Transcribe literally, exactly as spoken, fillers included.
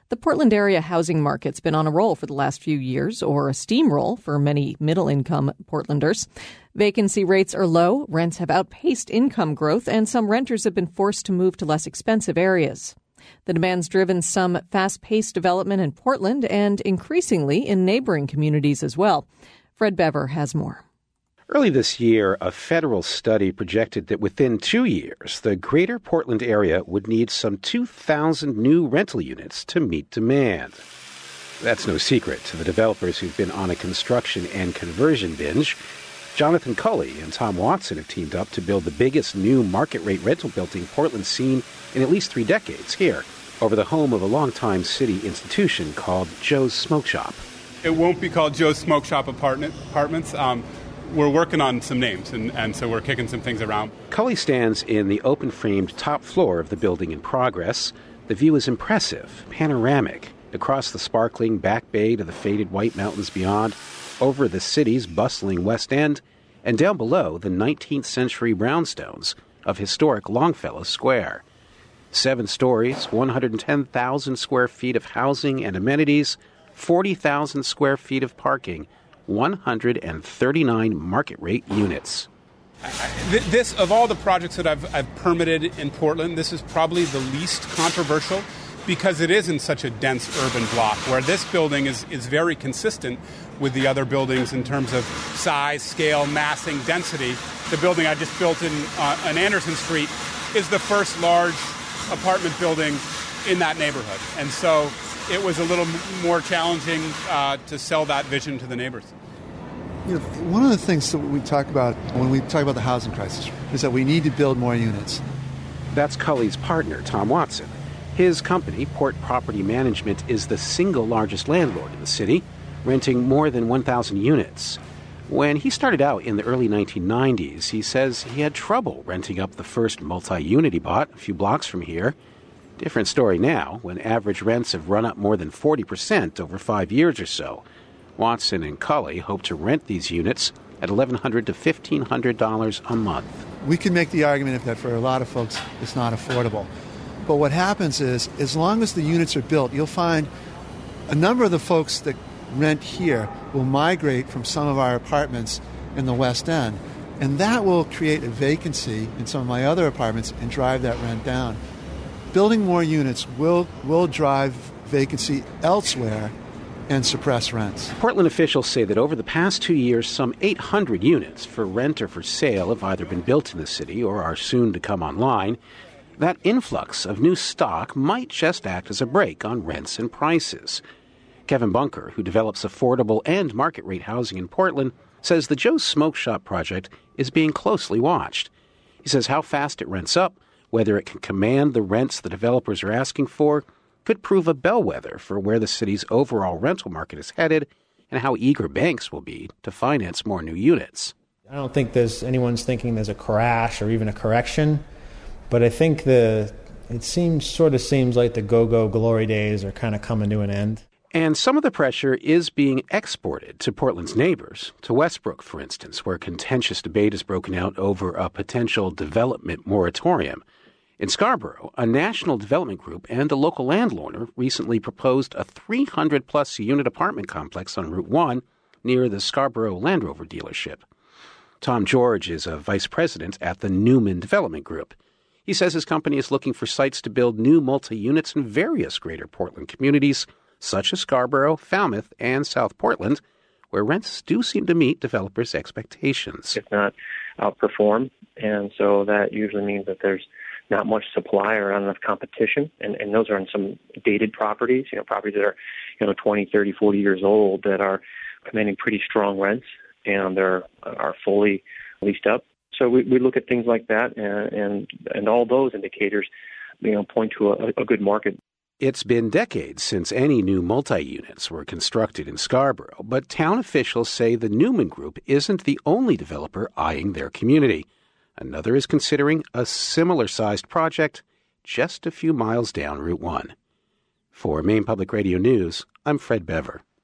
The Portland area housing market's been on a roll for the last few years, or a steamroll for many middle-income Portlanders. Vacancy rates are low, rents have outpaced income growth, and some renters have been forced to move to less expensive areas. The demand's driven some fast-paced development in Portland and increasingly in neighboring communities as well. Fred Bever has more. Early this year, a federal study projected that within two years, the greater Portland area would need some two thousand new rental units to meet demand. That's no secret to the developers who've been on a construction and conversion binge. Jonathan Culley and Tom Watson have teamed up to build the biggest new market-rate rental building Portland's seen in at least three decades here, over the home of a longtime city institution called Joe's Smoke Shop. It won't be called Joe's Smoke Shop apartment, Apartments. Um, We're working on some names, and, and so we're kicking some things around. Culley stands in the open-framed top floor of the building in progress. The view is impressive, panoramic, across the sparkling back bay to the faded white mountains beyond, over the city's bustling West End, and down below the nineteenth century brownstones of historic Longfellow Square. Seven stories, one hundred ten thousand square feet of housing and amenities, forty thousand square feet of parking, one hundred thirty-nine market-rate units. This, of all the projects that I've, I've permitted in Portland, this is probably the least controversial because it is in such a dense urban block where this building is, is very consistent with the other buildings in terms of size, scale, massing, density. The building I just built in uh, on Anderson Street is the first large apartment building in that neighborhood. And so it was a little more challenging uh, to sell that vision to the neighbors. You know, one of the things that we talk about when we talk about the housing crisis is that we need to build more units. That's Culley's partner, Tom Watson. His company, Port Property Management, is the single largest landlord in the city, renting more than one thousand units. When he started out in the early nineteen nineties, he says he had trouble renting up the first multi-unit he bought a few blocks from here. Different story now, when average rents have run up more than forty percent over five years or so. Watson and Culley hope to rent these units at eleven hundred dollars to fifteen hundred dollars a month. We can make the argument that for a lot of folks it's not affordable. But what happens is, as long as the units are built, you'll find a number of the folks that rent here will migrate from some of our apartments in the West End. And that will create a vacancy in some of my other apartments and drive that rent down. Building more units will will drive vacancy elsewhere and suppress rents. Portland officials say that over the past two years, some eight hundred units for rent or for sale have either been built in the city or are soon to come online. That influx of new stock might just act as a brake on rents and prices. Kevin Bunker, who develops affordable and market-rate housing in Portland, says the Joe's Smoke Shop project is being closely watched. He says how fast it rents up, whether it can command the rents the developers are asking for, could prove a bellwether for where the city's overall rental market is headed and how eager banks will be to finance more new units. I don't think there's anyone's thinking there's a crash or even a correction, but I think the it seems sort of seems like the go-go glory days are kind of coming to an end. And some of the pressure is being exported to Portland's neighbors, to Westbrook, for instance, where contentious debate has broken out over a potential development moratorium. In Scarborough, a national development group and a local landowner recently proposed a three hundred plus unit apartment complex on Route one near the Scarborough Land Rover dealership. Tom George is a vice president at the Newman Development Group. He says his company is looking for sites to build new multi-units in various greater Portland communities, such as Scarborough, Falmouth, and South Portland, where rents do seem to meet developers' expectations. If not outperform, and so that usually means that there's not much supply or not enough competition, and, and those are in some dated properties, you know, properties that are, you know, twenty, thirty, forty years old that are commanding pretty strong rents, and they're are fully leased up. So we, we look at things like that, and, and, and all those indicators, you know, point to a, a good market. It's been decades since any new multi-units were constructed in Scarborough, but town officials say the Newman Group isn't the only developer eyeing their community. Another is considering a similar-sized project just a few miles down Route one. For Maine Public Radio News, I'm Fred Bever.